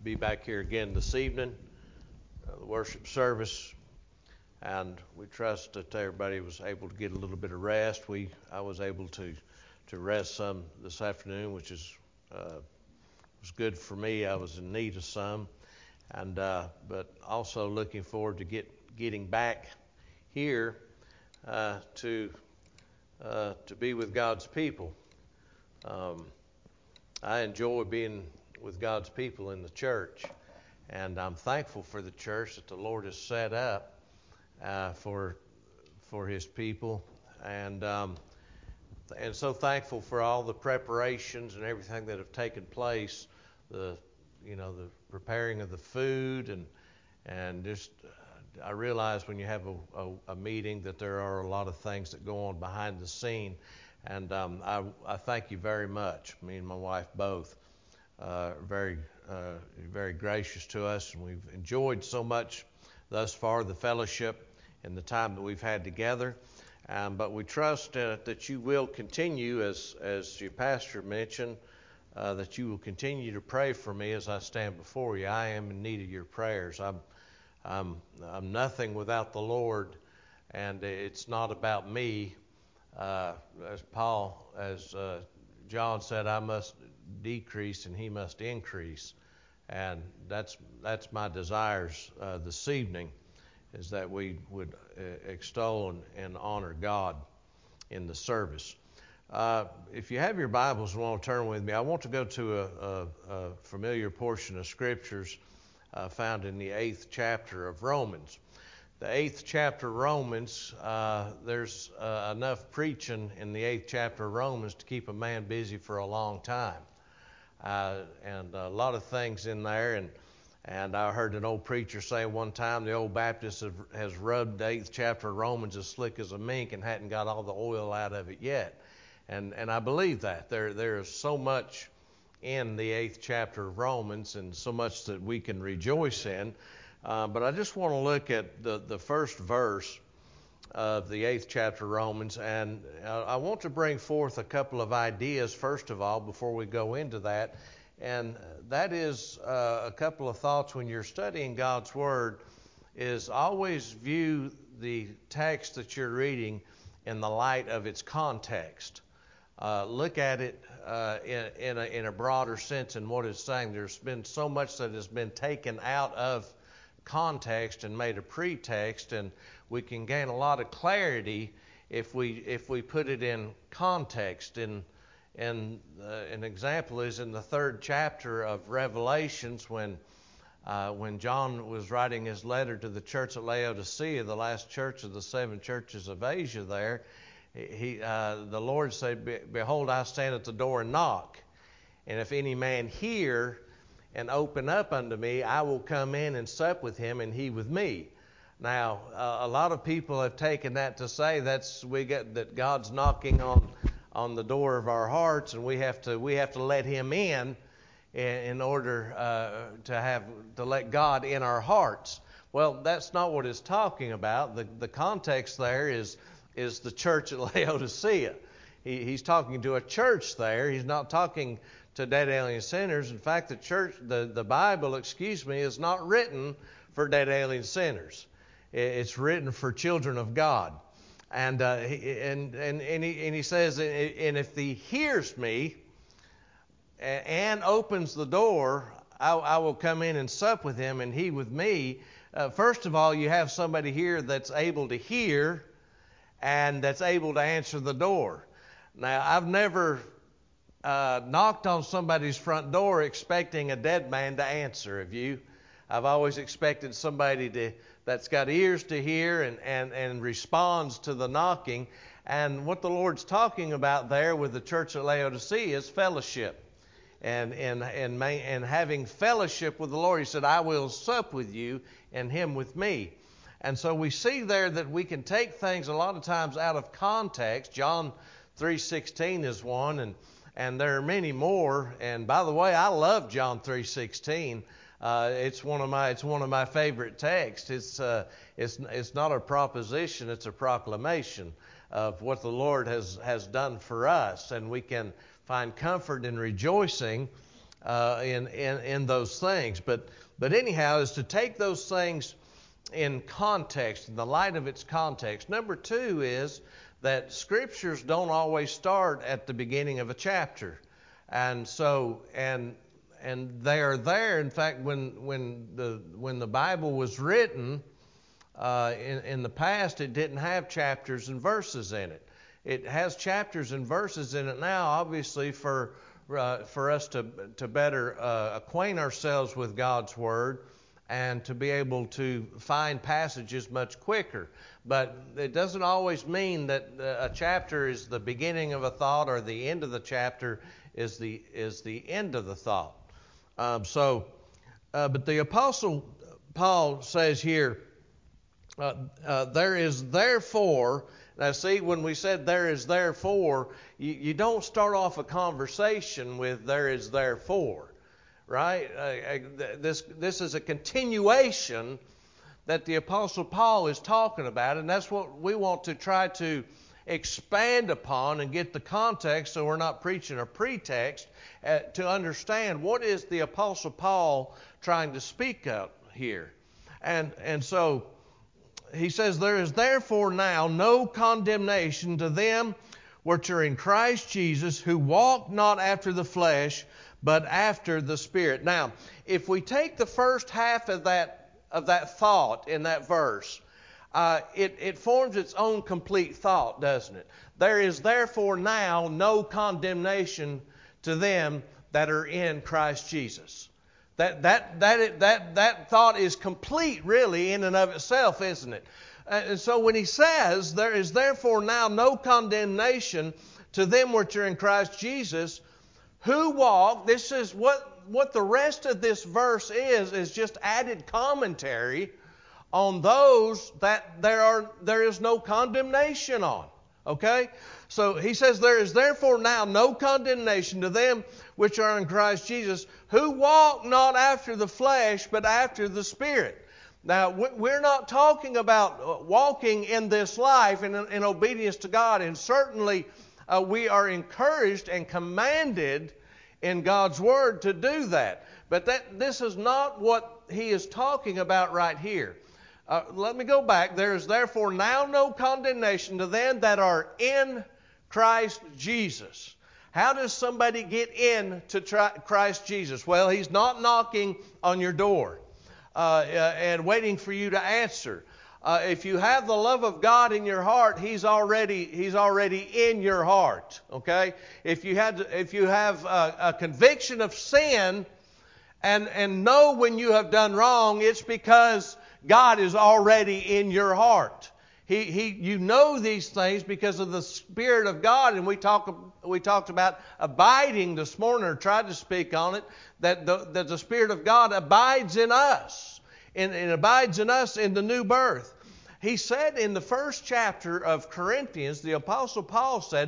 be back here again this evening, the worship service, and we trust that everybody was able to get a little bit of rest. I was able to rest some this afternoon, which was good for me. I was in need of some, and but also looking forward to getting back here to be with God's people. I enjoy being with God's people in the church, and I'm thankful for the church that the Lord has set up for His people, and so thankful for all the preparations and everything that have taken place. The preparing of the food and just I realize when you have a meeting that there are a lot of things that go on behind the scene. And I thank you very much. Me and my wife both very gracious to us, and we've enjoyed so much thus far the fellowship and the time that we've had together. But we trust that you will continue, as your pastor mentioned, that you will continue to pray for me as I stand before you. I am in need of your prayers. I'm nothing without the Lord, and it's not about me. As John said, I must decrease and he must increase, and that's my desires this evening, is that we would extol and honor God in the service. If you have your Bibles and want to turn with me, I want to go to a familiar portion of Scriptures found in the 8th chapter of Romans. The 8th chapter of Romans, there's enough preaching in the 8th chapter of Romans to keep a man busy for a long time. And a lot of things in there. And I heard an old preacher say one time the old Baptist has rubbed the 8th chapter of Romans as slick as a mink and hadn't got all the oil out of it yet. And I believe that. There is so much in the 8th chapter of Romans and so much that we can rejoice in. But I just want to look at the first verse of the 8th chapter of Romans, and I want to bring forth a couple of ideas, first of all, before we go into that. And that is a couple of thoughts when you're studying God's Word, is always view the text that you're reading in the light of its context. Look at it in a broader sense in what it's saying. There's been so much that has been taken out of context and made a pretext, and we can gain a lot of clarity if we put it in context. And an example is in the 3rd chapter of Revelations, when John was writing his letter to the church at Laodicea, the last church of the 7 churches of Asia there. The Lord said, "Behold, I stand at the door and knock, and if any man hear and open up unto me, I will come in and sup with him, and he with me." Now, a lot of people have taken that to say that God's knocking on the door of our hearts, and we have to let Him in order to let God in our hearts. Well, that's not what it's talking about. The context there is the church at Laodicea. He's talking to a church there. He's not talking to dead alien sinners. In fact, the Bible, is not written for dead alien sinners. It's written for children of God. And he says, and if he hears me and opens the door, I will come in and sup with him and he with me. First of all, you have somebody here that's able to hear and that's able to answer the door. Now, I've never knocked on somebody's front door expecting a dead man to answer. Have you? I've always expected somebody that's got ears to hear and responds to the knocking. And what the Lord's talking about there with the church at Laodicea is fellowship. And having fellowship with the Lord. He said, "I will sup with you and him with me." And so we see there that we can take things a lot of times out of context. John 3:16 is one, and there are many more. And by the way, I love John 3:16. It's one of my favorite texts. It's not a proposition; it's a proclamation of what the Lord has done for us, and we can find comfort in rejoicing in those things. But anyhow, is to take those things in context, in the light of its context. Number two is that scriptures don't always start at the beginning of a chapter. And so, and they are there. In fact, when the Bible was written, in the past, it didn't have chapters and verses in it. It has chapters and verses in it now, obviously, for us to better acquaint ourselves with God's Word and to be able to find passages much quicker. But it doesn't always mean that a chapter is the beginning of a thought or the end of the chapter is the end of the thought. But the Apostle Paul says here, there is therefore. Now see, when we said there is therefore, you don't start off a conversation with there is therefore, right? This is a continuation that the Apostle Paul is talking about, and that's what we want to try to expand upon and get the context, so we're not preaching a pretext, to understand what is the Apostle Paul trying to speak of here. And so he says, there is therefore now no condemnation to them which are in Christ Jesus, who walk not after the flesh, but after the Spirit. Now, if we take the first half of that thought in that verse, it forms its own complete thought, doesn't it? There is therefore now no condemnation to them that are in Christ Jesus. That thought is complete, really, in and of itself, isn't it? And so when he says, there is therefore now no condemnation to them which are in Christ Jesus, who walk, this is what the rest of this verse is just added commentary on those that there is no condemnation on. Okay? So he says, there is therefore now no condemnation to them which are in Christ Jesus, who walk not after the flesh, but after the Spirit. Now, we're not talking about walking in this life in obedience to God, and certainly we are encouraged and commanded in God's Word to do that. But this is not what he is talking about right here. Let me go back. There is therefore now no condemnation to them that are in Christ Jesus. How does somebody get in to Christ Jesus? Well, he's not knocking on your door and waiting for you to answer. If you have the love of God in your heart, He's already in your heart. Okay? If you have a conviction of sin and know when you have done wrong, it's because God is already in your heart. You know these things because of the Spirit of God, and we talked about abiding this morning, or tried to speak on it, that the Spirit of God abides in us, and abides in us in the new birth. He said in the first chapter of Corinthians, the Apostle Paul said,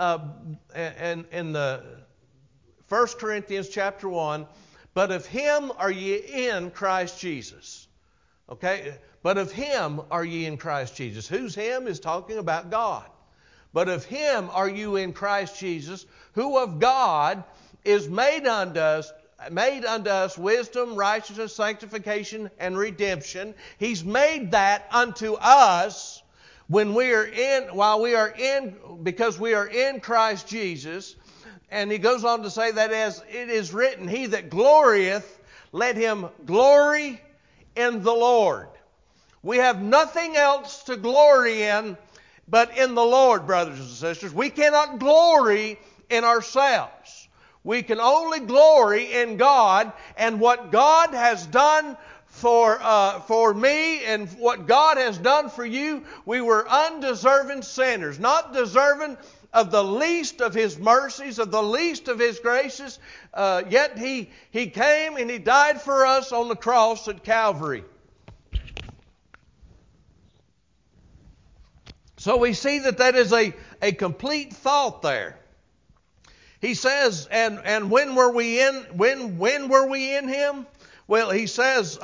in the 1 Corinthians chapter 1, but of Him are ye in Christ Jesus. Okay? But of Him are ye in Christ Jesus. Who's Him? Is talking about God. But of Him are you in Christ Jesus, who of God is made unto us wisdom, righteousness, sanctification, and redemption. He's made that unto us because we are in Christ Jesus. And he goes on to say that as it is written, he that glorieth, let him glory in the Lord. We have nothing else to glory in but in the Lord, brothers and sisters. We cannot glory in ourselves. We can only glory in God and what God has done for me and what God has done for you. We were undeserving sinners, not deserving of the least of His mercies, of the least of His graces. Yet He came and He died for us on the cross at Calvary. So we see that is a complete thought there. He says, and when were we in Him? Well, he says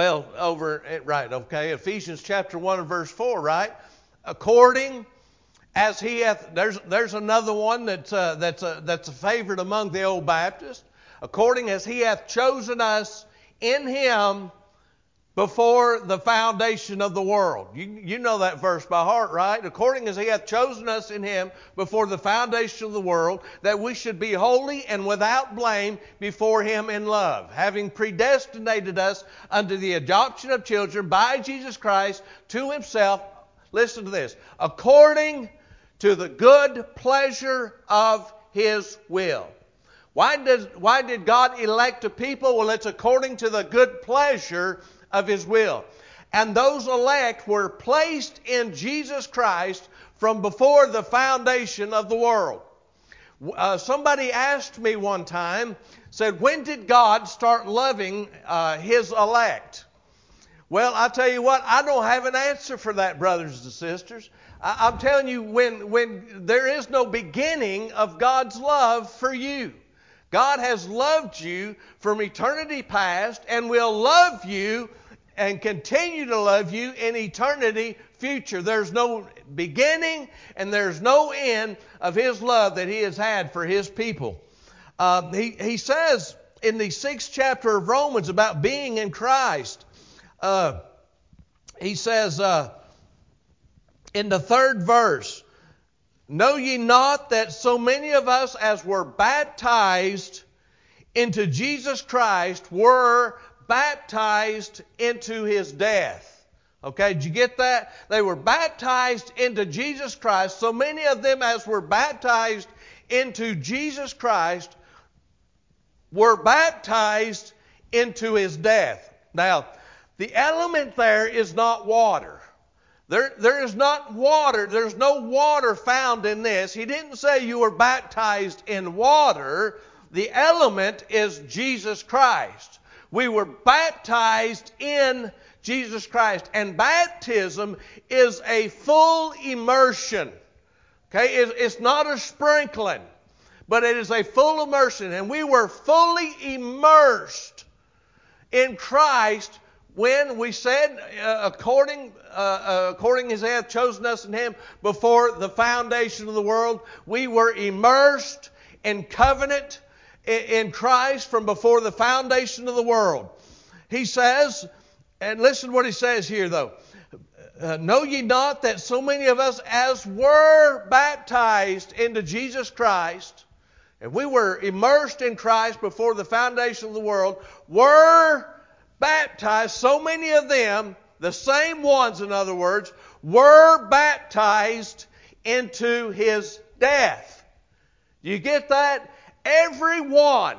Ephesians chapter 1 and verse 4, right? According as he hath, there's another one that's a favorite among the old Baptists. According as he hath chosen us in him before the foundation of the world. You know that verse by heart, right? According as he hath chosen us in him before the foundation of the world, that we should be holy and without blame before him in love, having predestinated us unto the adoption of children by Jesus Christ to himself. Listen to this. According to the good pleasure of his will. Why did God elect a people? Well, it's according to the good pleasure of his will. And those elect were placed in Jesus Christ from before the foundation of the world. Somebody asked me one time, said, when did God start loving his elect? Well, I tell you what, I don't have an answer for that, brothers and sisters. I'm telling you, when there is no beginning of God's love for you. God has loved you from eternity past and will love you and continue to love you in eternity future. There's no beginning and there's no end of his love that he has had for his people. He says in the 6th chapter of Romans about being in Christ, he says in the 3rd verse, know ye not that so many of us as were baptized into Jesus Christ were baptized into his death? Okay, did you get that? They were baptized into Jesus Christ. So many of them as were baptized into Jesus Christ were baptized into his death. Now, the element there is not water. There is not water. There's no water found in this. He didn't say you were baptized in water. The element is Jesus Christ. We were baptized in Jesus Christ. And baptism is a full immersion. Okay, it's not a sprinkling, but it is a full immersion. And we were fully immersed in Christ when we said, according as he hath chosen us in him before the foundation of the world, we were immersed in covenant in Christ from before the foundation of the world. He says, and listen to what he says here though, know ye not that so many of us as were baptized into Jesus Christ, and we were immersed in Christ before the foundation of the world, were baptized, so many of them, the same ones in other words, were baptized into his death. You get that? Everyone,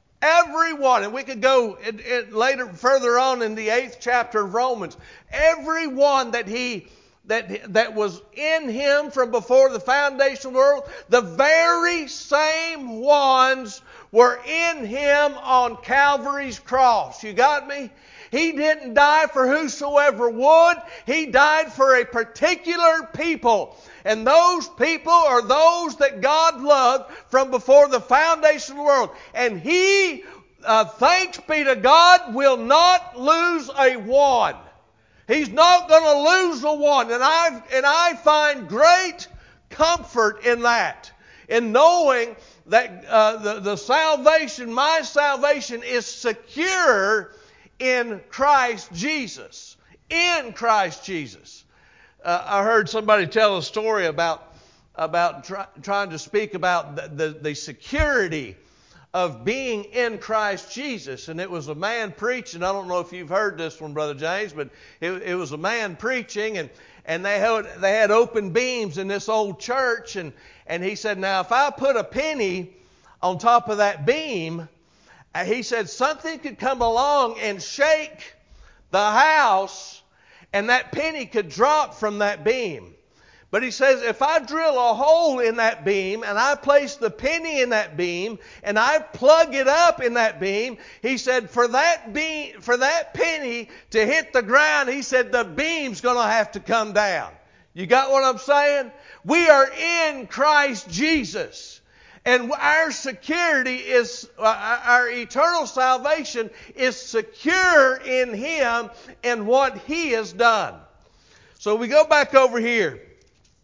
and we could go later, further on in the 8th chapter of Romans, everyone that was in him from before the foundation of the world, the very same ones were in him on Calvary's cross. You got me? He didn't die for whosoever would. He died for a particular people. And those people are those that God loved from before the foundation of the world. And he, thanks be to God, will not lose a one. He's not going to lose a one. And I find great comfort in that. In knowing that the salvation, my salvation is secure in Christ Jesus. In Christ Jesus. I heard somebody tell a story about trying to speak about the security of being in Christ Jesus. And it was a man preaching. I don't know if you've heard this one, Brother James, but it was a man preaching, and they had open beams in this old church. And he said, now if I put a penny on top of that beam, he said something could come along and shake the house, and that penny could drop from that beam. But he says, if I drill a hole in that beam and I place the penny in that beam and I plug it up in that beam, he said, for that penny to hit the ground, he said, the beam's going to have to come down. You got what I'm saying? We are in Christ Jesus. And our security is, our eternal salvation is secure in Him and what He has done. So we go back over here.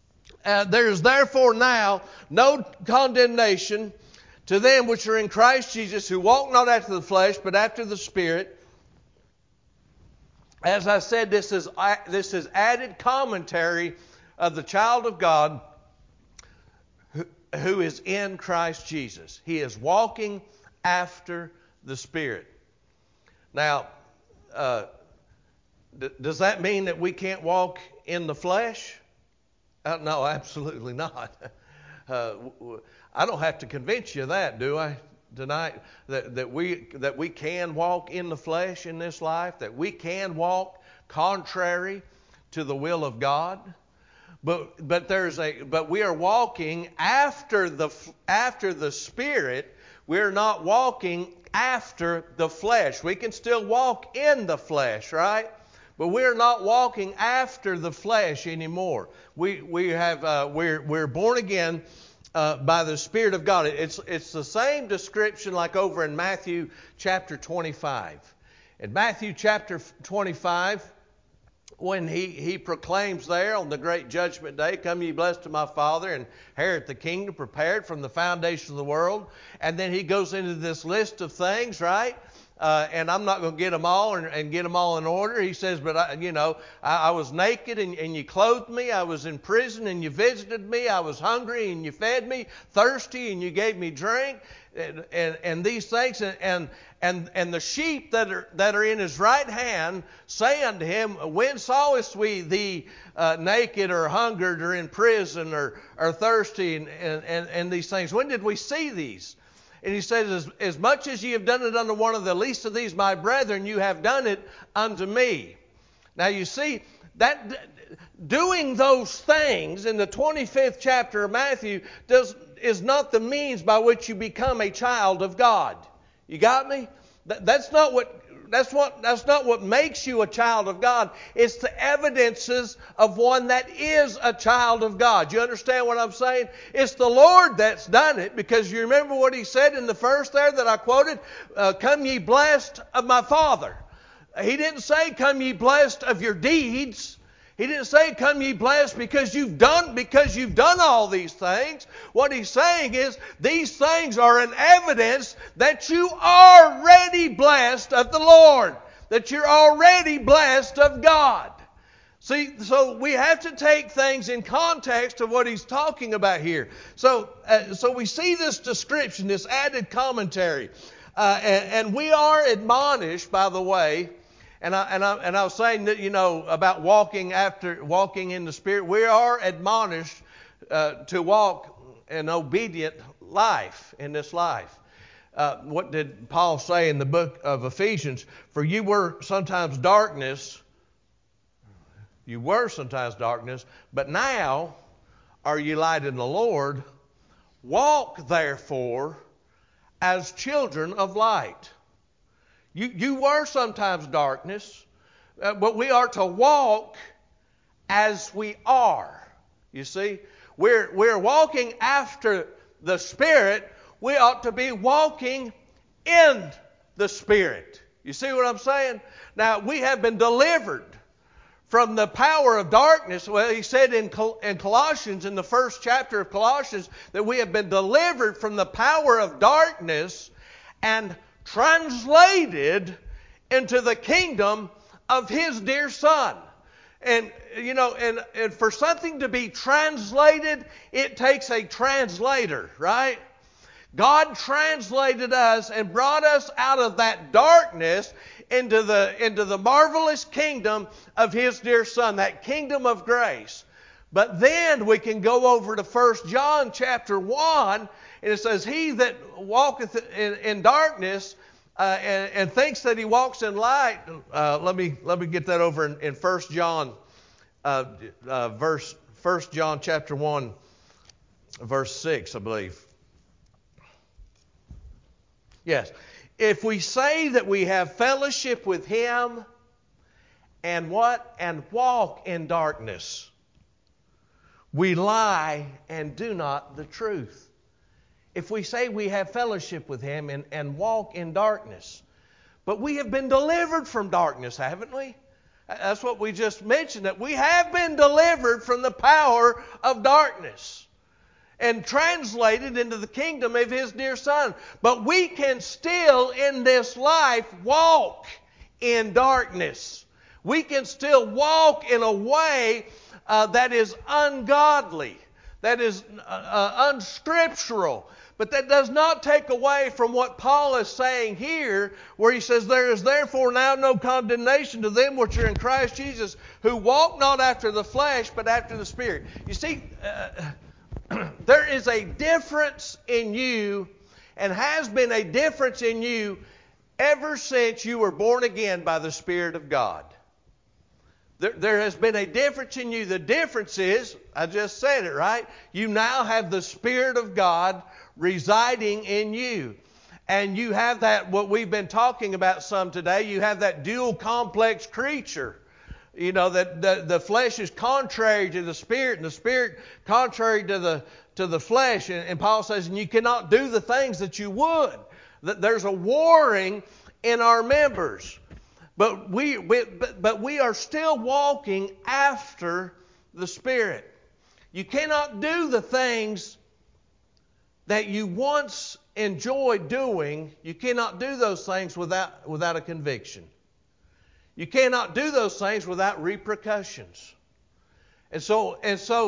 There is therefore now no condemnation to them which are in Christ Jesus, who walk not after the flesh, but after the Spirit. As I said, this is added commentary of the child of God who is in Christ Jesus. He is walking after the Spirit. Now, does that mean that we can't walk in the flesh? No, absolutely not. I don't have to convince you of that, do I? Tonight, that we can walk in the flesh in this life, that we can walk contrary to the will of God. But we are walking after the Spirit. We're not walking after the flesh. We can still walk in the flesh, right? But we're not walking after the flesh anymore. We're born again by the Spirit of God. It's the same description like over in Matthew chapter 25. In Matthew chapter 25, when he proclaims there on the great judgment day, "Come ye blessed of my Father, and inherit the kingdom prepared from the foundation of the world." And then he goes into this list of things, right? And I'm not going to get them all and get them all in order. He says, but I was naked and you clothed me. I was in prison and you visited me. I was hungry and you fed me. Thirsty and you gave me drink. And these things. And the sheep that are in his right hand say unto him, "When sawest we thee naked or hungered or in prison or thirsty?" And these things. When did we see these? And he says, "As much as ye have done it unto one of the least of these my brethren, you have done it unto me." Now you see, that doing those things in the 25th chapter of Matthew is not the means by which you become a child of God. You got me? That's not what makes you a child of God. It's the evidences of one that is a child of God. You understand what I'm saying? It's the Lord that's done it, because you remember what He said in the verse there that I quoted? "Come ye blessed of my Father." He didn't say, "Come ye blessed of your deeds." He didn't say, "Come ye blessed because you've done all these things." What He's saying is, these things are an evidence that you are already blessed of the Lord, that you're already blessed of God. See, so we have to take things in context of what He's talking about here. So we see this description, this added commentary, and we are admonished, by the way. And I was saying that, about walking in the Spirit. We are admonished to walk an obedient life in this life. What did Paul say in the book of Ephesians? "For you were sometimes darkness. You were sometimes darkness, but now are ye light in the Lord. Walk therefore as children of light." You were sometimes darkness, but we are to walk as we are. You see, we're walking after the Spirit. We ought to be walking in the Spirit. You see what I'm saying? Now, we have been delivered from the power of darkness. Well, he said in Colossians, in the first chapter of Colossians, that we have been delivered from the power of darkness and translated into the kingdom of His dear Son. And for something to be translated, it takes a translator, right? God translated us and brought us out of that darkness into the marvelous kingdom of His dear Son, that kingdom of grace. But then we can go over to 1 John chapter 1, and it says, "He that walketh in darkness and thinks that he walks in light." Let me get that over in 1 John, 1 John chapter 1, verse 6, I believe. Yes. "If we say that we have fellowship with Him and what? And walk in darkness, we lie and do not the truth." If we say we have fellowship with Him and walk in darkness. But we have been delivered from darkness, haven't we? That's what we just mentioned, that we have been delivered from the power of darkness and translated into the kingdom of His dear Son. But we can still in this life walk in darkness. We can still walk in a way that is ungodly, that is unscriptural. But that does not take away from what Paul is saying here, where he says, there is therefore now no condemnation to them which are in Christ Jesus, who walk not after the flesh, but after the Spirit. You see, there is a difference in you, and has been a difference in you ever since you were born again by the Spirit of God. There has been a difference in you. The difference is, I just said it, right? You now have the Spirit of God residing in you. And you have that, what we've been talking about some today, you have that dual complex creature. You know, that the flesh is contrary to the Spirit, and the Spirit contrary to the flesh. And Paul says, and you cannot do the things that you would. That there's a warring in our members. But we are still walking after the Spirit. You cannot do the things that you once enjoyed doing. You cannot do those things without a conviction. You cannot do those things without repercussions. And so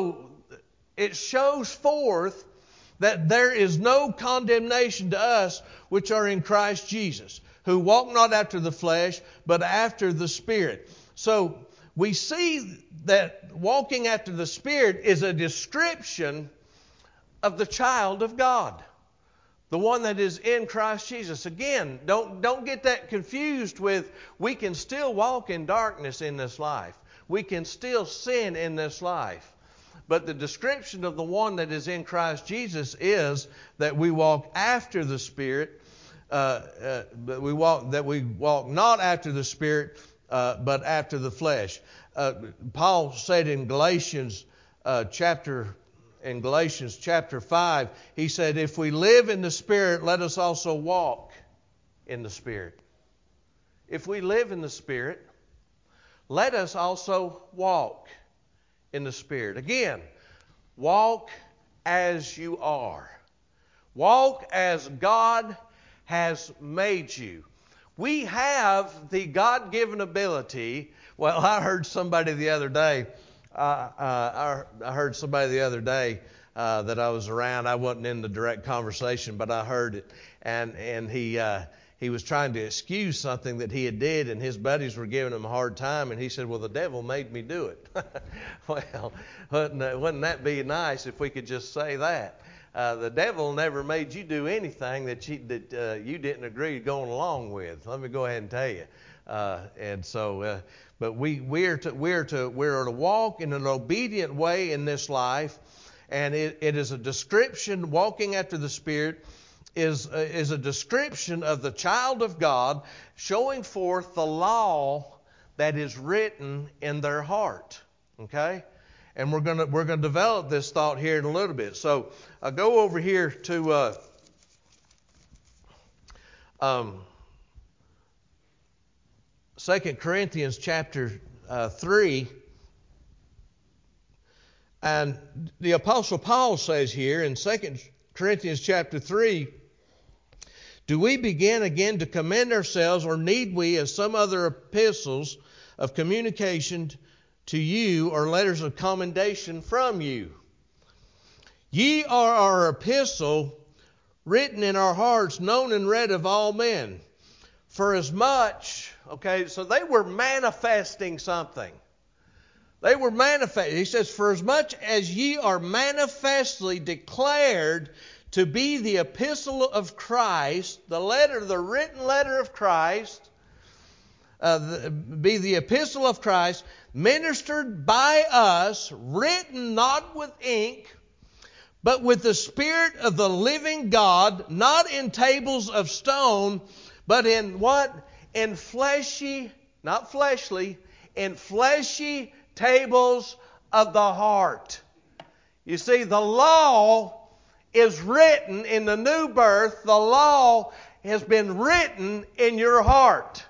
it shows forth that there is no condemnation to us which are in Christ Jesus, who walk not after the flesh, but after the Spirit. So we see that walking after the Spirit is a description of the child of God, the one that is in Christ Jesus. Again, don't get that confused with, we can still walk in darkness in this life. We can still sin in this life. But the description of the one that is in Christ Jesus is that we walk after the Spirit, that we walk not after the Spirit, but after the flesh. Paul said in Galatians chapter 5, he said, if we live in the Spirit, let us also walk in the Spirit. If we live in the Spirit, let us also walk in the Spirit. Again, walk as you are. Walk as God has made you. We have the God-given ability. Well, I heard somebody the other day, that I was around. I wasn't in the direct conversation, but I heard it. And he was trying to excuse something that he had did, and his buddies were giving him a hard time, and he said, well, the devil made me do it. Well, wouldn't that be nice if we could just say that? The devil never made you do anything that you didn't agree going along with. Let me go ahead and tell you. But we're to walk in an obedient way in this life, and it is a description. Walking after the Spirit is a description of the child of God, showing forth the law that is written in their heart. Okay, and we're gonna develop this thought here in a little bit. So I'll go over here to 2 Corinthians chapter 3. And the Apostle Paul says here in 2 Corinthians chapter 3, do we begin again to commend ourselves, or need we, as some other epistles of communication to you, or letters of commendation from you? Ye are our epistle, written in our hearts, known and read of all men. For as much, okay, so they were manifesting something. They were manifesting. He says, for as much as ye are manifestly declared to be the epistle of Christ, the written letter of Christ, be the epistle of Christ, ministered by us, written not with ink, but with the Spirit of the living God, not in tables of stone, but in what? In fleshy, not fleshly, in fleshy tables of the heart. You see, the law is written in the new birth. The law has been written in your heart.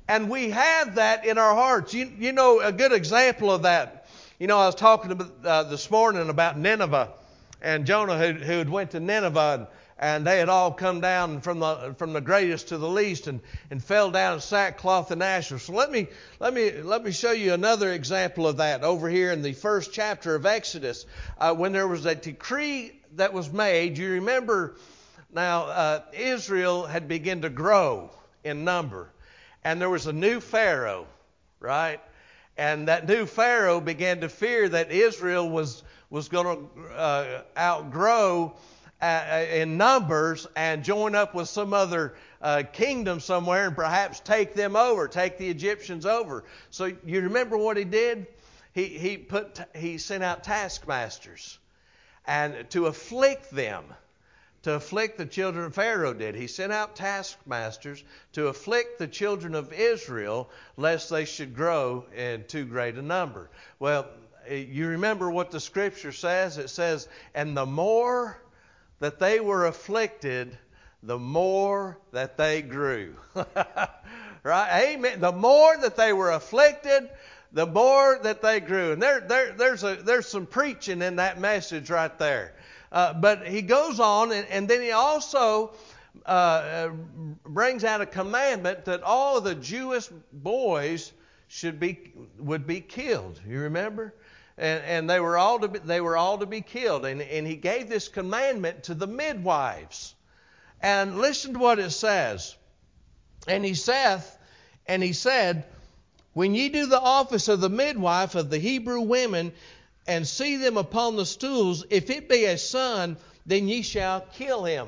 And we have that in our hearts. You know, a good example of that. You know, I was talking this morning about Nineveh and Jonah who had went to Nineveh, and they had all come down from the greatest to the least and fell down in sackcloth and ashes. So let me show you another example of that over here in the first chapter of Exodus, when there was a decree that was made. You remember now Israel had begun to grow in number, and there was a new Pharaoh, right? And that new Pharaoh began to fear that Israel was going to outgrow in numbers and join up with some other kingdom somewhere and perhaps take them over, take the Egyptians over. So you remember what he did? He sent out taskmasters and to afflict them. To afflict the children of Pharaoh did. He sent out taskmasters to afflict the children of Israel, lest they should grow in too great a number. Well, you remember what the Scripture says? It says, and the more that they were afflicted, the more that they grew. Right? Amen. The more that they were afflicted, the more that they grew. And there's some preaching in that message right there. But he goes on, and then he also brings out a commandment that all of the Jewish boys would be killed. You remember? And they were all to be killed. And he gave this commandment to the midwives. And listen to what it says. And he said, when ye do the office of the midwife of the Hebrew women, and see them upon the stools, if it be a son, then ye shall kill him.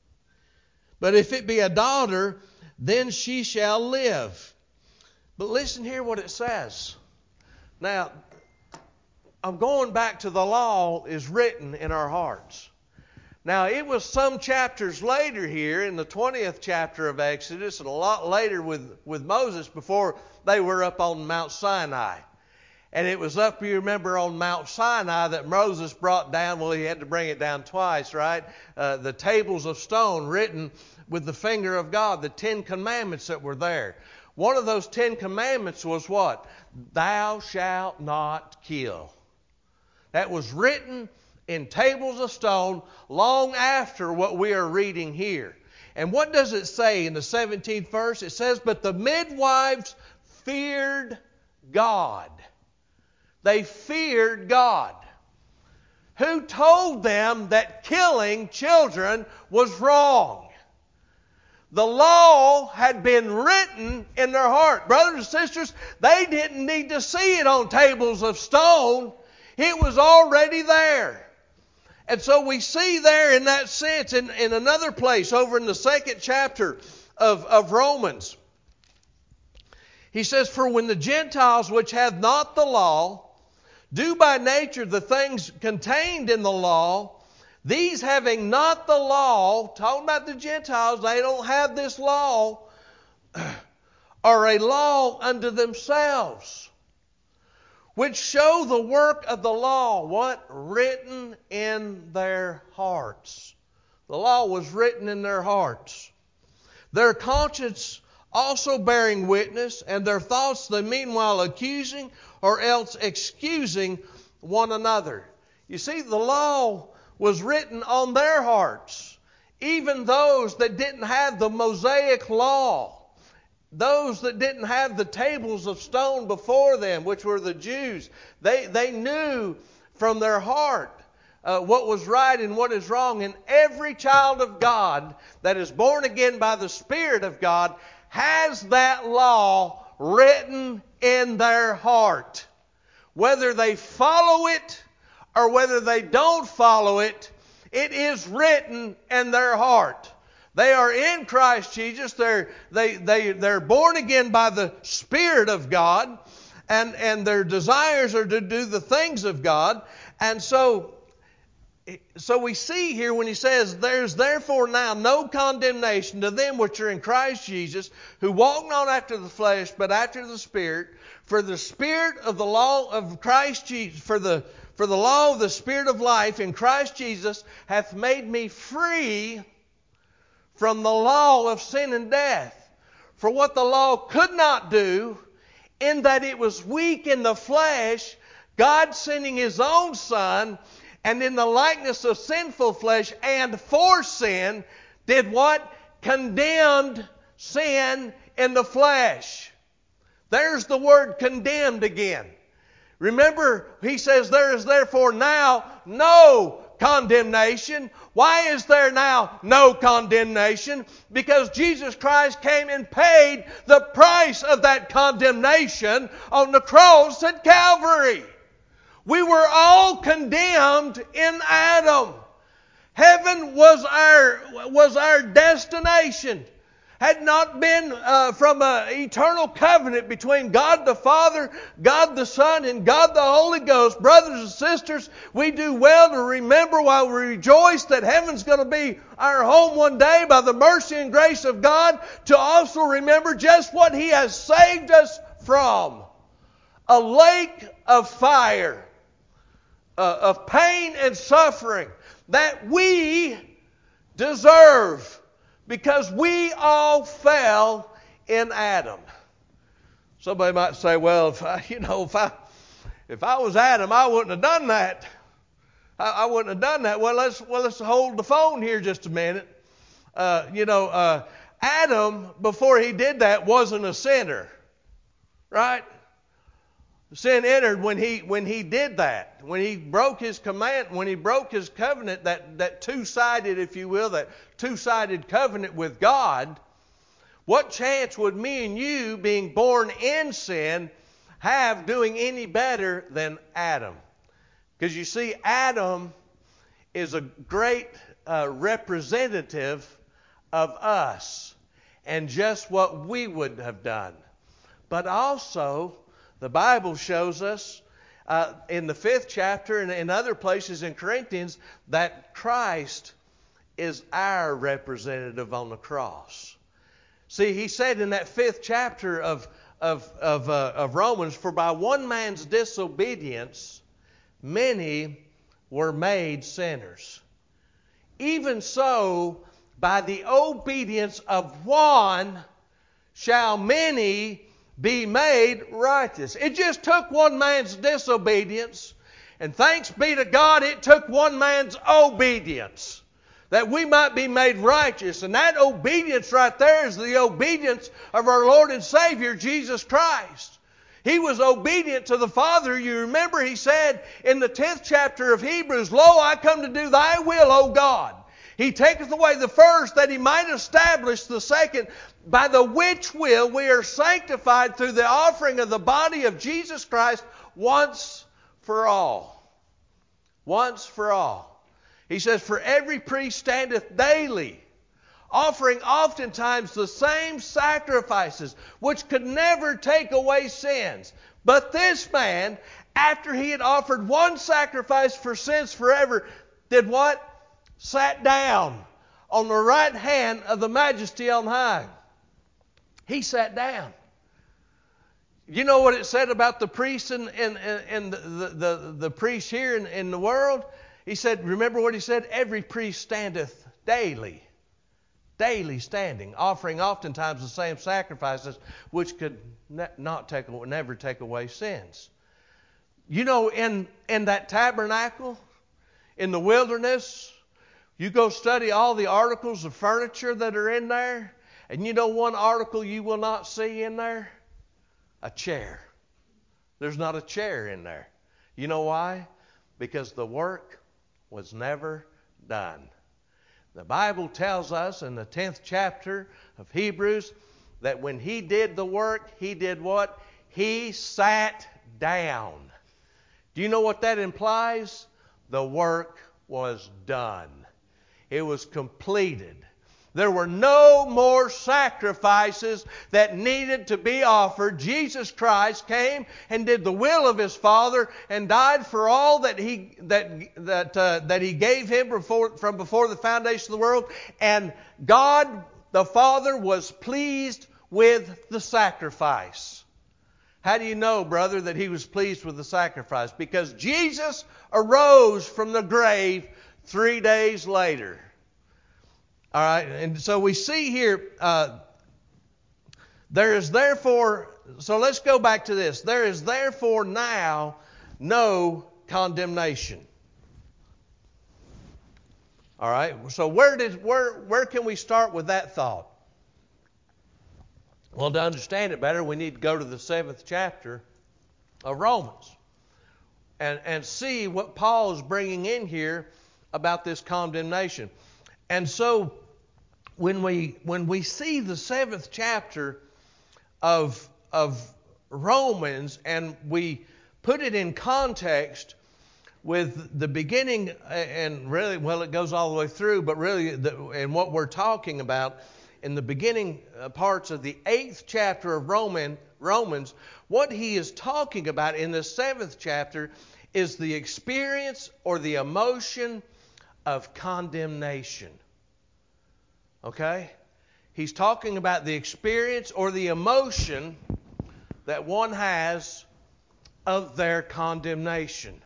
But if it be a daughter, then she shall live. But listen here what it says. Now, I'm going back to the law is written in our hearts. Now, it was some chapters later here in the 20th chapter of Exodus, and a lot later with Moses before they were up on Mount Sinai. And it was up, you remember, on Mount Sinai that Moses brought down, well, he had to bring it down twice, right? The tables of stone written with the finger of God, the 10 commandments that were there. One of those 10 commandments was what? Thou shalt not kill. That was written in tables of stone long after what we are reading here. And what does it say in the 17th verse? It says, but the midwives feared God. They feared God. Who told them that killing children was wrong? The law had been written in their heart. Brothers and sisters, they didn't need to see it on tables of stone. It was already there. And so we see there in that sense, in another place, over in the 2nd chapter of Romans, he says, for when the Gentiles which have not the law do by nature the things contained in the law, these having not the law, talking about the Gentiles, they don't have this law, are a law unto themselves, which show the work of the law, what? Written in their hearts. The law was written in their hearts. Their conscience also bearing witness, and their thoughts the meanwhile accusing or else excusing one another. You see, the law was written on their hearts. Even those that didn't have the Mosaic law, those that didn't have the tables of stone before them, which were the Jews, they knew from their heart what was right and what is wrong. And every child of God that is born again by the Spirit of God has that law written in their heart. Whether they follow it or whether they don't follow it, it is written in their heart. They are in Christ Jesus. They're born again by the Spirit of God, and their desires are to do the things of God. And so we see here when he says, there's therefore now no condemnation to them which are in Christ Jesus, who walk not after the flesh, but after the Spirit. For the Spirit of the law of Christ Jesus, for the law of the Spirit of life in Christ Jesus hath made me free from the law of sin and death. For what the law could not do, in that it was weak in the flesh, God sending His own Son, and in the likeness of sinful flesh, and for sin, did what? Condemned sin in the flesh. There's the word condemned again. Remember, He says, there is therefore now no condemnation. Why is there now no condemnation? Because Jesus Christ came and paid the price of that condemnation on the cross at Calvary. We were all condemned in Adam. Heaven was our destination. Had not been from an eternal covenant between God the Father, God the Son, and God the Holy Ghost. Brothers and sisters, we do well to remember while we rejoice that heaven's going to be our home one day by the mercy and grace of God, to also remember just what He has saved us from. A lake of fire, of pain and suffering that we deserve. Because we all fell in Adam. Somebody might say, well, if I was Adam, I wouldn't have done that. I wouldn't have done that. Well, let's hold the phone here just a minute. Adam, before he did that, wasn't a sinner. Right? Sin entered when he did that. When he broke His command, when he broke His covenant, that two-sided, if you will, that two-sided covenant with God. What chance would me and you, being born in sin, have doing any better than Adam? Because you see, Adam is a great representative of us and just what we would have done. But also, the Bible shows us in the 5th chapter and in other places in Corinthians that Christ is our representative on the cross. See, he said in that 5th chapter of Romans, for by one man's disobedience many were made sinners. Even so, by the obedience of one shall many be made righteous. It just took one man's disobedience, and thanks be to God, it took one man's obedience that we might be made righteous. And that obedience right there is the obedience of our Lord and Savior, Jesus Christ. He was obedient to the Father. You remember He said in the 10th chapter of Hebrews, Lo, I come to do Thy will, O God. He taketh away the first that He might establish the second, by the which will we are sanctified through the offering of the body of Jesus Christ once for all. Once for all. He says, for every priest standeth daily, offering oftentimes the same sacrifices, which could never take away sins. But this man, after he had offered one sacrifice for sins forever, did what? Sat down on the right hand of the Majesty on high. He sat down. You know what it said about the priests and the priests here in the world? He said, remember what he said? Every priest standeth daily. Daily standing, offering oftentimes the same sacrifices, which could never take away sins. You know, in that tabernacle, in the wilderness, you go study all the articles of furniture that are in there, and you know one article you will not see in there? A chair. There's not a chair in there. You know why? Because the work was never done. The Bible tells us in the 10th chapter of Hebrews that when He did the work, He did what? He sat down. Do you know what that implies? The work was done. It was completed. There were no more sacrifices that needed to be offered. Jesus Christ came and did the will of His Father and died for all that He gave Him from before the foundation of the world. And God the Father was pleased with the sacrifice. How do you know, brother, that He was pleased with the sacrifice? Because Jesus arose from the grave 3 days later. All right, and so we see here There is therefore, so let's go back to this. There is therefore now no condemnation. All right, so where can we start with that thought? Well, to understand it better, we need to go to the 7th chapter of Romans and see what Paul is bringing in here about this condemnation. And so when we see the 7th chapter of Romans and we put it in context with the beginning, and really, well, it goes all the way through, but really, and what we're talking about in the beginning parts of the 8th chapter of Romans, what he is talking about in the 7th chapter is the experience or the emotion of condemnation. Okay? He's talking about the experience or the emotion that one has of their condemnation.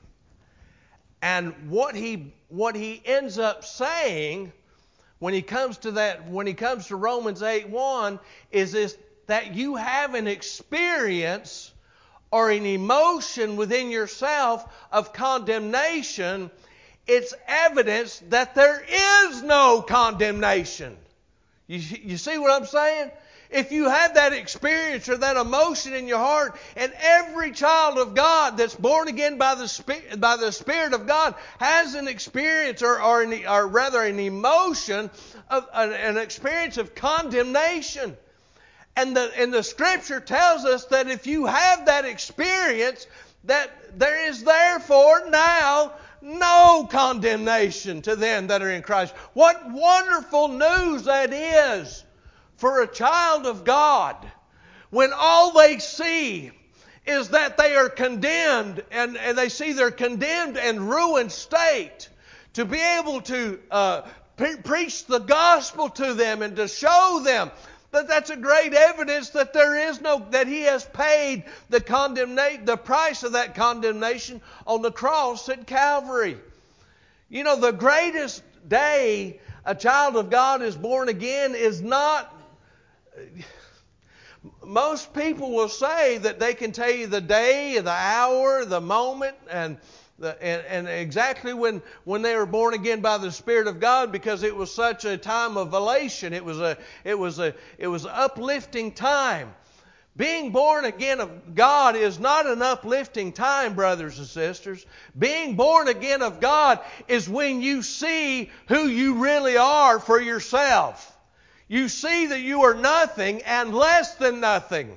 And what he ends up saying when he comes to Romans 8:1 is this, that you have an experience or an emotion within yourself of condemnation. It's evidence that there is no condemnation. You see what I'm saying? If you have that experience or that emotion in your heart, and every child of God that's born again by the Spirit of God has an experience or rather an emotion, an experience of condemnation. And the Scripture tells us that if you have that experience, that there is therefore now no condemnation to them that are in Christ. What wonderful news that is for a child of God, when all they see is that they are condemned, and they see their condemned and ruined state, to be able to preach the gospel to them and to show them that that's a great evidence that that He has paid the price of that condemnation on the cross at Calvary. You know, the greatest day a child of God is born again is not. Most people will say that they can tell you the day, the hour, the moment, and exactly when they were born again by the Spirit of God, because it was such a time of elation. It was an uplifting time. Being born again of God is not an uplifting time, brothers and sisters. Being born again of God is when you see who you really are for yourself. You see that you are nothing and less than nothing.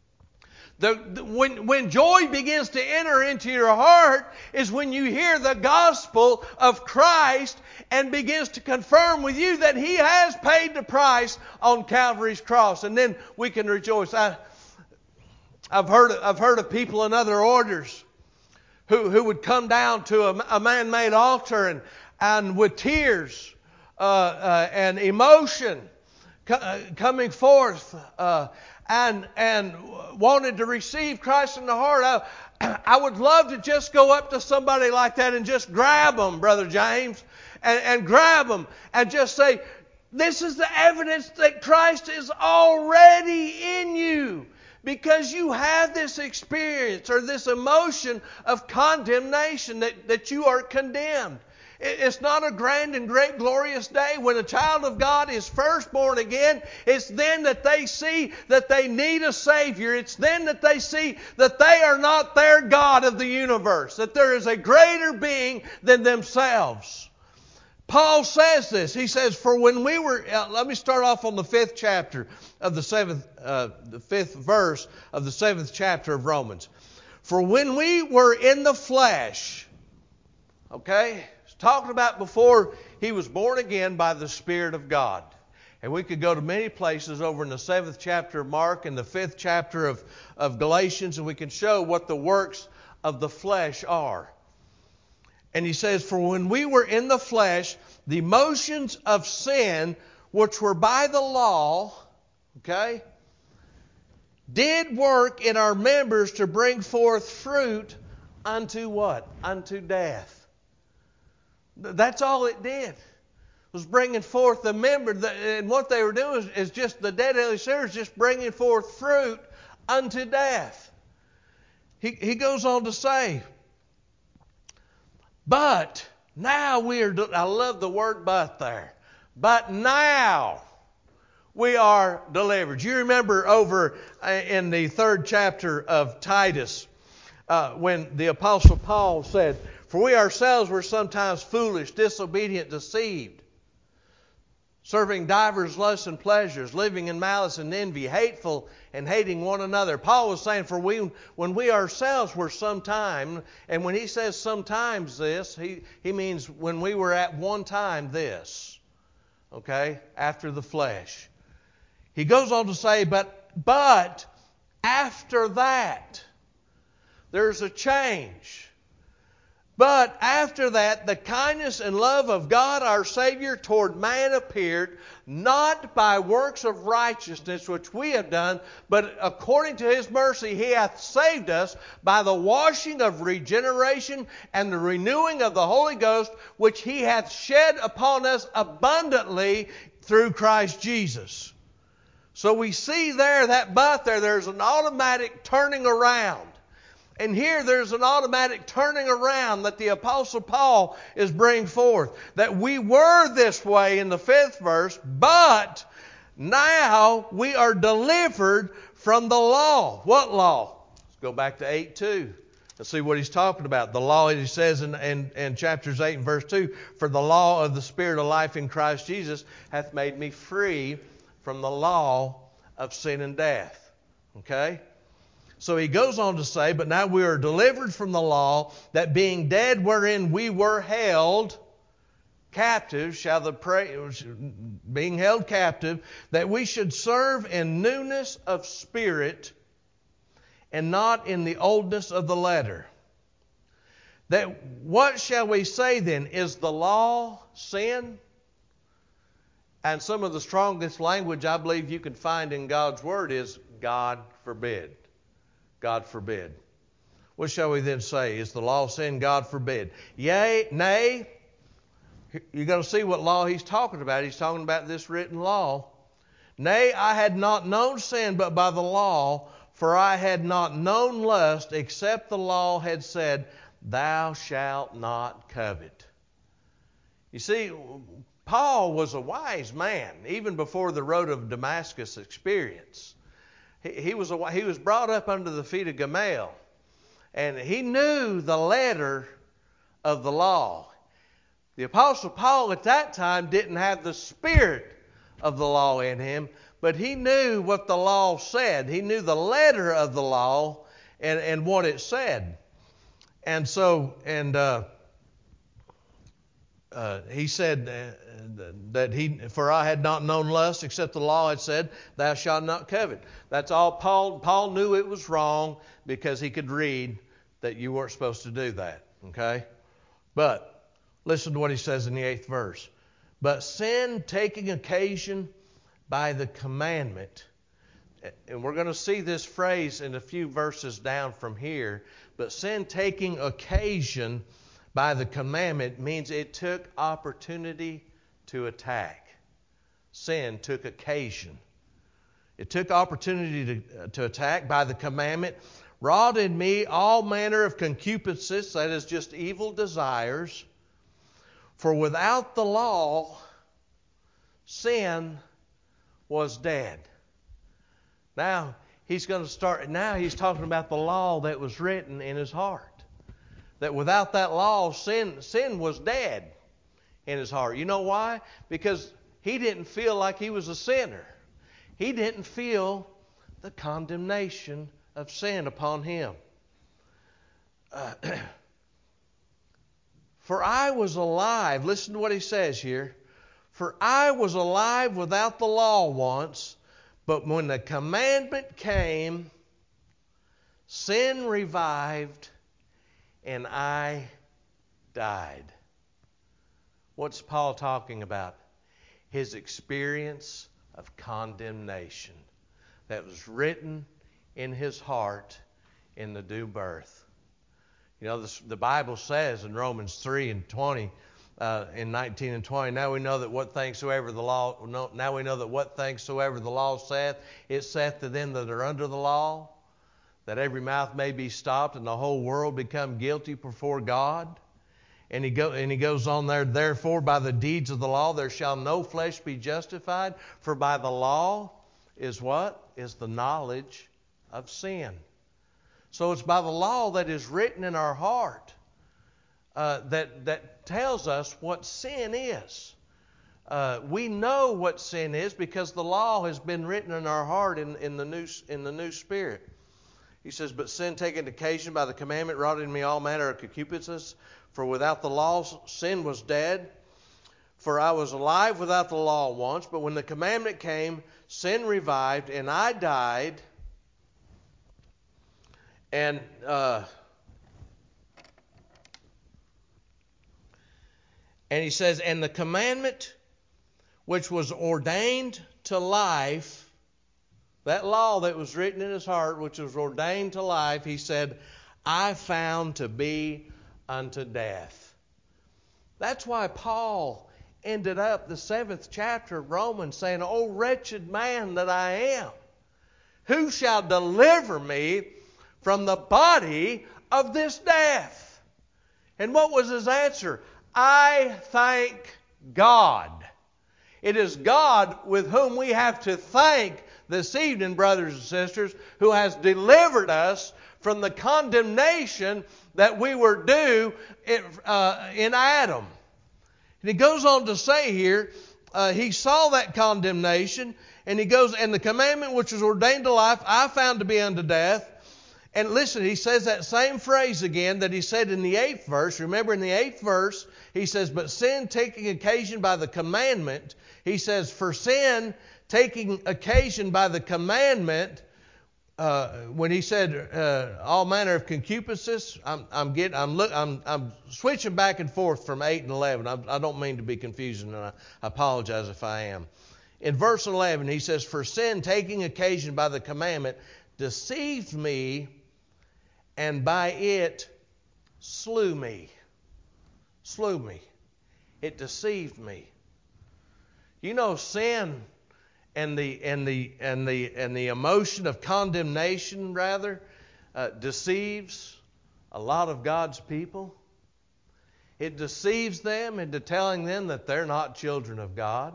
When joy begins to enter into your heart is when you hear the gospel of Christ and begins to confirm with you that He has paid the price on Calvary's cross. And then we can rejoice. I've heard of people in other orders who would come down to a man-made altar and with tears and emotion coming forth and wanted to receive Christ in the heart. I would love to just go up to somebody like that and just grab them, Brother James, and grab them and just say, this is the evidence that Christ is already in you, because you have this experience or this emotion of condemnation that you are condemned. It's not a grand and great glorious day. When a child of God is first born again, it's then that they see that they need a Savior. It's then that they see that they are not their God of the universe, that there is a greater being than themselves. Paul says this. He says, for when we were, let me start off on the 5th chapter of the 5th verse of the 7th chapter of Romans. For when we were in the flesh, okay, talking about before he was born again by the Spirit of God. And we could go to many places over in the 7th chapter of Mark and the 5th chapter of Galatians, and we can show what the works of the flesh are. And he says, for when we were in the flesh, the motions of sin, which were by the law, okay, did work in our members to bring forth fruit unto what? Unto death. That's all it did. was bringing forth the member, and what they were doing is just the deadly serious, just bringing forth fruit unto death. He goes on to say, but now we are, I love the word but there, but now we are delivered. You remember over in the 3rd chapter of Titus, when the Apostle Paul said, for we ourselves were sometimes foolish, disobedient, deceived, serving divers lusts and pleasures, living in malice and envy, hateful and hating one another. Paul was saying, for when we ourselves were sometime, and when he says sometimes this, he means when we were at one time this, okay, after the flesh. He goes on to say, but after that, there's a change. But after that, the kindness and love of God our Savior toward man appeared, not by works of righteousness which we have done, but according to His mercy He hath saved us by the washing of regeneration and the renewing of the Holy Ghost, which He hath shed upon us abundantly through Christ Jesus. So we see there, that but there's an automatic turning around. And here there's an automatic turning around that the Apostle Paul is bringing forth. That we were this way in the 5th verse, but now we are delivered from the law. What law? Let's go back to 8:2. Let's see what he's talking about. The law, he says in chapters 8 and verse 2, for the law of the Spirit of life in Christ Jesus hath made me free from the law of sin and death. Okay? So he goes on to say, but now we are delivered from the law, that being dead wherein we were held captive, being held captive, that we should serve in newness of spirit and not in the oldness of the letter. That what shall we say then? Is the law sin? And some of the strongest language I believe you can find in God's Word is God forbid. God forbid. What shall we then say? Is the law sin? God forbid. Yea, nay. You're going to see what law he's talking about. He's talking about this written law. Nay, I had not known sin but by the law, for I had not known lust, except the law had said, thou shalt not covet. You see, Paul was a wise man, even before the road of Damascus experience. He was brought up under the feet of Gamaliel, and he knew the letter of the law. The Apostle Paul at that time didn't have the spirit of the law in him, but he knew what the law said. He knew the letter of the law and what it said. And so, he said for I had not known lust, except the law had said, thou shalt not covet. That's all Paul knew it was wrong, because he could read that you weren't supposed to do that. Okay? But listen to what he says in the 8th verse. But sin taking occasion by the commandment, and we're going to see this phrase in a few verses down from here, but sin taking occasion by the commandment means it took opportunity to attack. Sin took occasion. It took opportunity to attack by the commandment. Wrought in me all manner of concupiscence, that is just evil desires. For without the law, sin was dead. Now, he's talking about the law that was written in his heart. That without that law, sin was dead in his heart. You know why? Because he didn't feel like he was a sinner. He didn't feel the condemnation of sin upon him. For I was alive. Listen to what he says here. For I was alive without the law once, but when the commandment came, sin revived, and I died. What's Paul talking about? His experience of condemnation that was written in his heart in the new birth. You know, the Bible says in Romans 3:20 in 19 and 20. Now we know that what things soever the law. Now we know that what things soever the law saith, it saith to them that are under the law, that every mouth may be stopped and the whole world become guilty before God. And he goes on there, therefore by the deeds of the law there shall no flesh be justified, for by the law is what? Is the knowledge of sin. So it's by the law that is written in our heart that tells us what sin is. We know what sin is because the law has been written in our heart in the new spirit. He says, but sin taking occasion by the commandment wrought in me all manner of concupiscence, for without the law sin was dead. For I was alive without the law once, but when the commandment came, sin revived, and I died. And he says, and the commandment which was ordained to life, that law that was written in his heart, which was ordained to life, he said, I found to be unto death. That's why Paul ended up the 7th chapter of Romans saying, O wretched man that I am, who shall deliver me from the body of this death? And what was his answer? I thank God. It is God with whom we have to thank this evening, brothers and sisters, who has delivered us from the condemnation that we were due in Adam. And he goes on to say here, he saw that condemnation, and he goes, and the commandment which was ordained to life, I found to be unto death. And listen, he says that same phrase again that he said in the 8th verse. Remember in the 8th verse, he says, but sin taking occasion by the commandment. He says, for sin taking occasion by the commandment, when he said all manner of concupiscence, I'm switching back and forth from 8 and 11. I don't mean to be confusing, and I apologize if I am. In verse 11, he says, for sin taking occasion by the commandment deceived me, and by it slew me. Slew me. It deceived me. You know, sin and the emotion of condemnation, rather, deceives a lot of God's people. It deceives them into telling them that they're not children of God.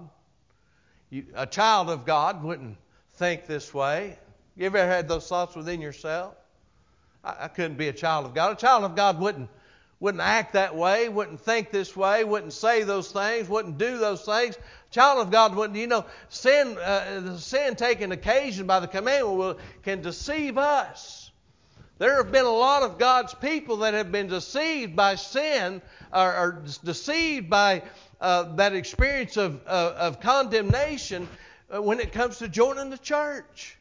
A child of God wouldn't think this way. You ever had those thoughts within yourself? I couldn't be a child of God. A child of God wouldn't act that way, wouldn't think this way, wouldn't say those things, wouldn't do those things. A child of God wouldn't, sin taken occasion by the commandment can deceive us. There have been a lot of God's people that have been deceived by sin, or deceived by that experience of condemnation when it comes to joining the church.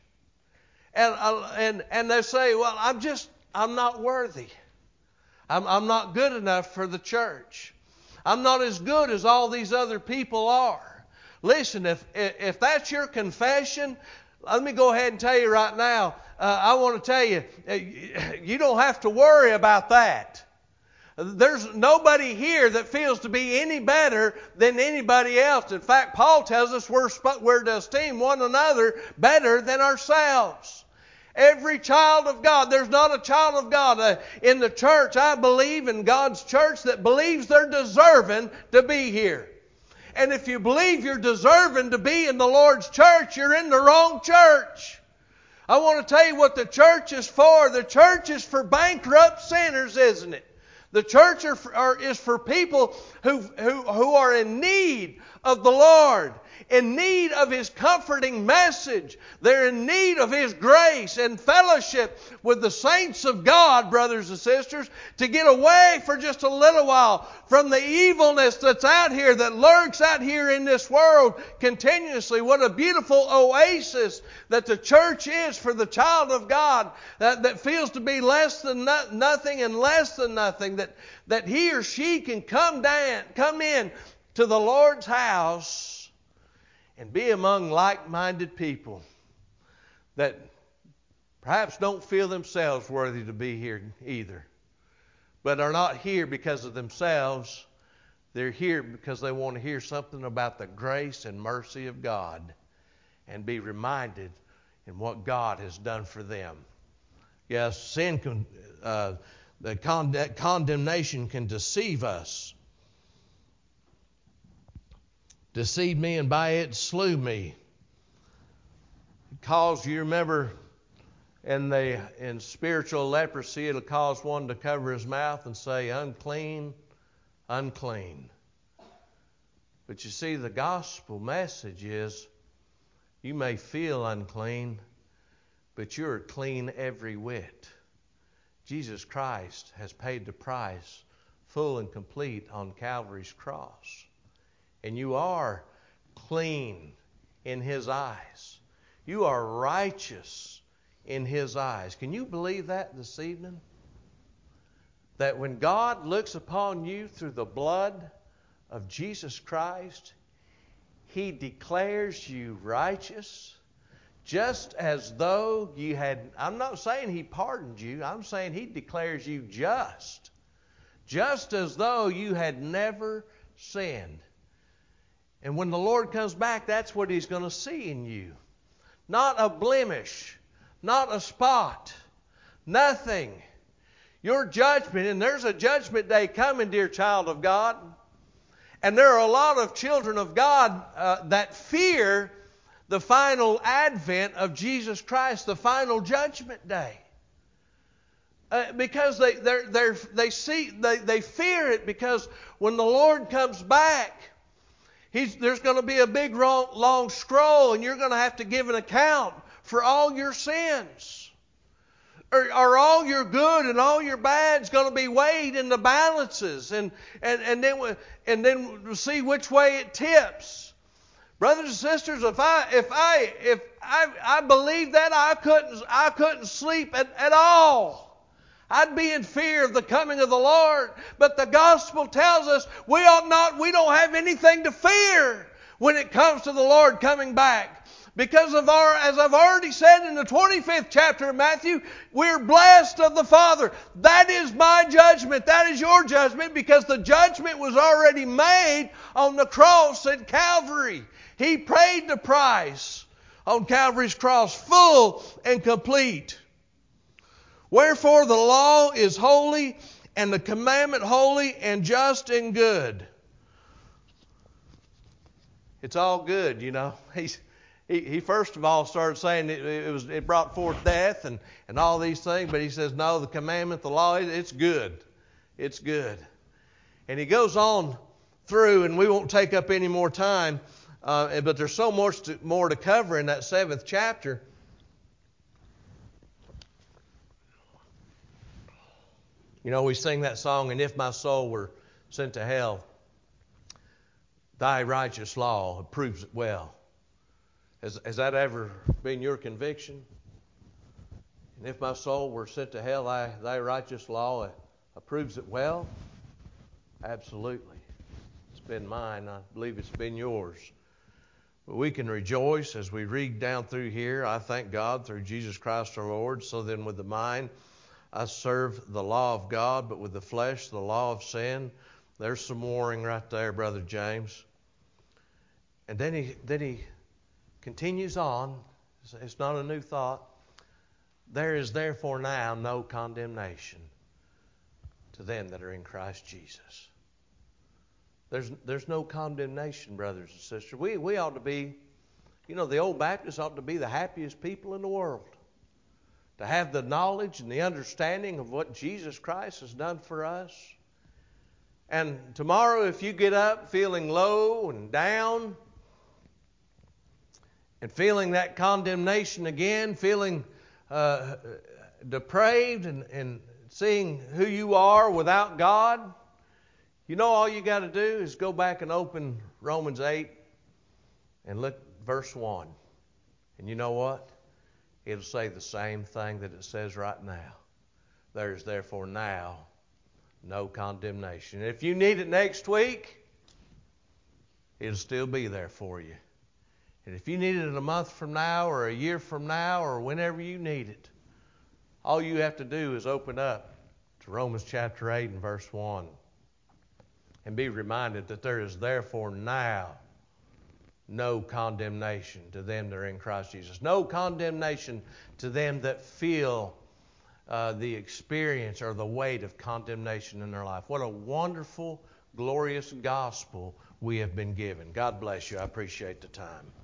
And they say, well, I'm not worthy. I'm not good enough for the church. I'm not as good as all these other people are. Listen, if that's your confession, let me go ahead and tell you right now, I want to tell you, you don't have to worry about that. There's nobody here that feels to be any better than anybody else. In fact, Paul tells us we're to esteem one another better than ourselves. Every child of God, there's not a child of God in the church, I believe, in God's church, that believes they're deserving to be here. And if you believe you're deserving to be in the Lord's church, you're in the wrong church. I want to tell you what the church is for. The church is for bankrupt sinners, isn't it? The church is for people who are in need of the Lord, in need of His comforting message. They're in need of His grace and fellowship with the saints of God, brothers and sisters, to get away for just a little while from the evilness that's out here, that lurks out here in this world continuously. What a beautiful oasis that the church is for the child of God that feels to be less than nothing and less than nothing, that he or she can come in to the Lord's house and be among like-minded people that perhaps don't feel themselves worthy to be here either, but are not here because of themselves, They're here because they want to hear something about the grace and mercy of God and be reminded in what God has done for them. Yes, sin condemnation can deceive us. Deceived me, and by it slew me. Cause, you remember, in spiritual leprosy, it'll cause one to cover his mouth and say, unclean, unclean. But you see, the gospel message is, you may feel unclean, but you're clean every whit. Jesus Christ has paid the price, full and complete, on Calvary's cross. And you are clean in His eyes. You are righteous in His eyes. Can you believe that this evening? That when God looks upon you through the blood of Jesus Christ, He declares you righteous, just as though you had... I'm not saying He pardoned you. I'm saying He declares you just. Just as though you had never sinned. And when the Lord comes back, that's what He's going to see in you. Not a blemish, not a spot, nothing. Your judgment, and there's a judgment day coming, dear child of God. And there are a lot of children of God that fear the final advent of Jesus Christ, the final judgment day. Because they fear it, because when the Lord comes back, there's going to be a big long scroll, and you're going to have to give an account for all your sins. Or all your good and all your bad is going to be weighed in the balances, and then see which way it tips. Brothers and sisters, if I believed that, I couldn't sleep at all. I'd be in fear of the coming of the Lord. But the gospel tells us we don't have anything to fear when it comes to the Lord coming back. Because as I've already said in the 25th chapter of Matthew, we're blessed of the Father. That is my judgment. That is your judgment, because the judgment was already made on the cross at Calvary. He paid the price on Calvary's cross, full and complete. Wherefore the law is holy, and the commandment holy and just and good. It's all good, you know. He first of all started saying it brought forth death and all these things, but he says, no, the commandment, the law, it's good. It's good. And he goes on through, and we won't take up any more time, but there's so much more to cover in that 7th chapter. You know, we sing that song, and if my soul were sent to hell, thy righteous law approves it well. Has that ever been your conviction? And if my soul were sent to hell, thy righteous law approves it well? Absolutely. It's been mine. I believe it's been yours. But we can rejoice as we read down through here. I thank God through Jesus Christ our Lord. So then with the mind, I serve the law of God, but with the flesh, the law of sin. There's some warring right there, Brother James. And then he continues on. It's not a new thought. There is therefore now no condemnation to them that are in Christ Jesus. There's no condemnation, brothers and sisters. We ought to be, you know, the old Baptists ought to be the happiest people in the world. To have the knowledge and the understanding of what Jesus Christ has done for us. And tomorrow, if you get up feeling low and down, and feeling that condemnation again, feeling depraved and seeing who you are without God, you know all you got to do is go back and open Romans 8 and look verse 1. And you know what? It'll say the same thing that it says right now. There is therefore now no condemnation. If you need it next week, it'll still be there for you. And if you need it a month from now or a year from now or whenever you need it, all you have to do is open up to Romans chapter 8 and verse 1. and be reminded that there is therefore now no condemnation to them that are in Christ Jesus. No condemnation to them that feel the experience or the weight of condemnation in their life. What a wonderful, glorious gospel we have been given. God bless you. I appreciate the time.